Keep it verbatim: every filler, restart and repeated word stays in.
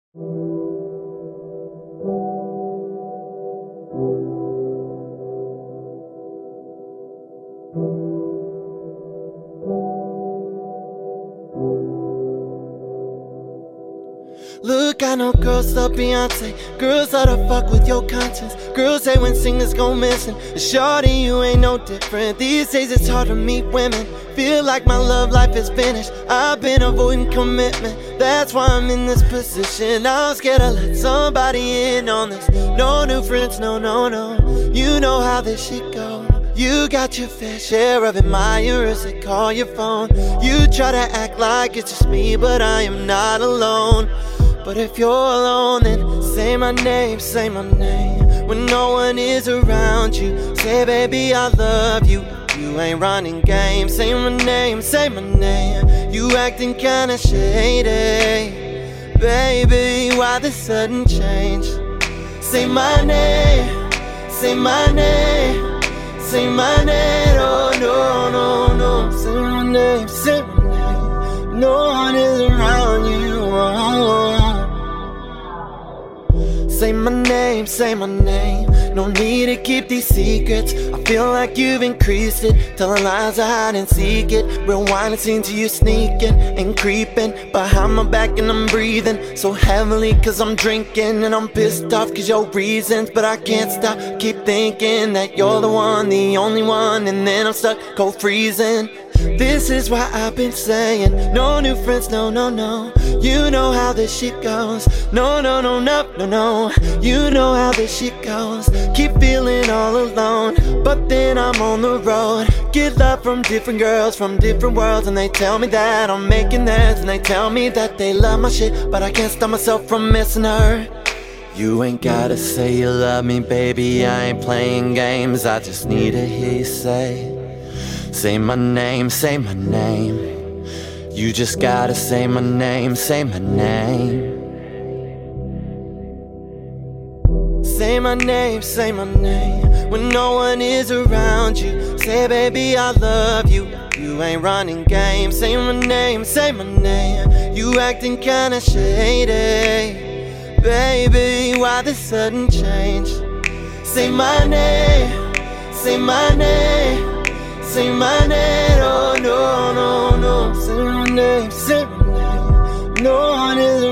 Look, I know girls love Beyonce, girls love to fuck with your conscience. Girls say when singers go missing, shorty, you ain't no different. These days it's hard to meet women, feel like my love life is finished. I've been avoiding commitment, that's why I'm in this position. I'm scared to let somebody in on this. No new friends, no, no, no. You know how this shit goes. You got your fair share of admirers that call your phone. You try to act like it's just me, but I am not alone. But if you're alone, then say my name, say my name. When no one is around you, say baby I love you. You ain't running games, say my name, say my name. You acting kinda shady, baby, why this sudden change? Say my name, say my name, say my name, oh no, no, no. Say my name, say my name, no one is around you, oh. Say my name, say my name. No need to keep these secrets. I feel like you've increased it, telling lies I hide and seek it. Rewind the scene to you sneaking and creeping behind my back, and I'm breathing so heavily cause I'm drinking. And I'm pissed off cause your reasons, but I can't stop, keep thinking that you're the one, the only one. And then I'm stuck cold freezing. This is why I've been saying no new friends, no, no, no. You know how this shit goes. No, no, no, no, no, no. You know how this shit goes. Keep feeling all alone, but then I'm on the road. Get love from different girls, from different worlds, and they tell me that I'm making theirs. And they tell me that they love my shit, but I can't stop myself from missing her. You ain't gotta say you love me, baby, I ain't playing games. I just need to hear you say, say my name, say my name. You just gotta say my name, say my name. Say my name, say my name. When no one is around you, say baby I love you. You ain't running games, say my name, say my name. You acting kinda shady, baby, why this sudden change? Say my name, say my name, say my name, oh no, no, no. Say my name, say my name, no one is